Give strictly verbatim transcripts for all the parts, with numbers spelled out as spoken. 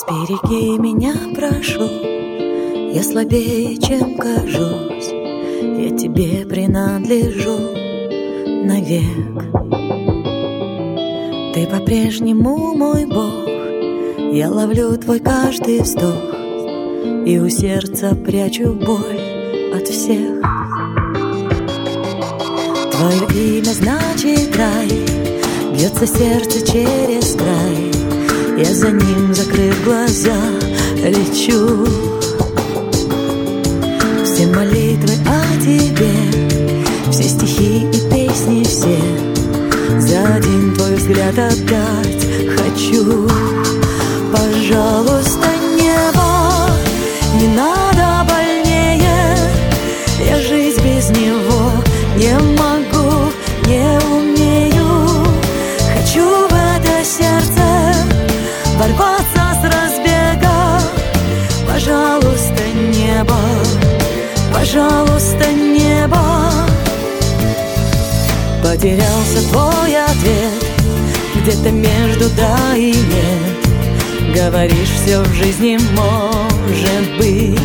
Береги меня, прошу, я слабее, чем кажусь, я тебе принадлежу навек. Ты по-прежнему мой Бог, я ловлю твой каждый вздох и у сердца прячу боль от всех. Твое имя значит рай, бьется сердце через край, я за ним, закрыв глаза, лечу. Все молитвы о тебе, все стихи и песни все, за один твой взгляд отдать хочу. Пожалуйста, небо, не надо больнее, я жить без него не могу, не умею. Хочу в это сердце ворваться с разбега. Пожалуйста, небо, пожалуйста, небо. Потерялся твой ответ где-то между да и нет. Говоришь, все в жизни может быть.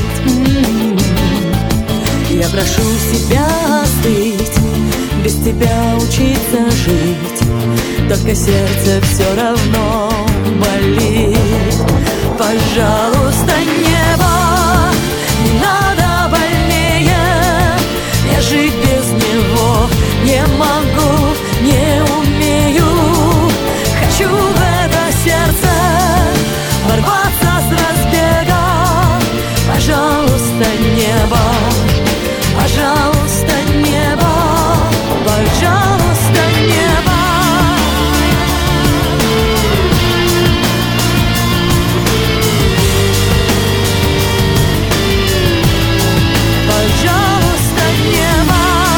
Я прошу себя остыть, без тебя учиться жить, только сердце все равно болит. Пожалуйста, небо, не надо больнее, я жить без него не могу, не умею. Хочу в это сердце ворваться с разбега. Пожалуйста, небо, пожалуйста, небо, пожалуйста, небо. Пожалуйста, небо.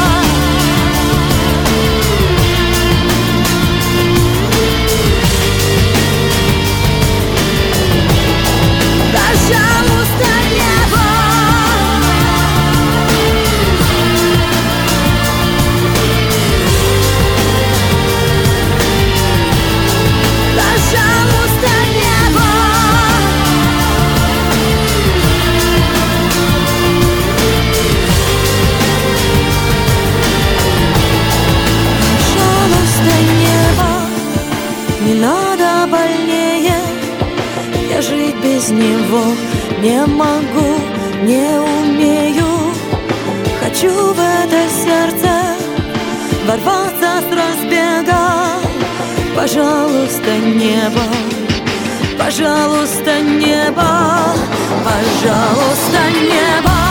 Пожалуйста, небо. Пожалуйста, небо. Пожалуйста, небо, не надо больнее, я жить без него не могу, не умею. Хочу в это сердце ворваться с разбега. Пожалуйста, небо, пожалуйста, небо, пожалуйста, небо.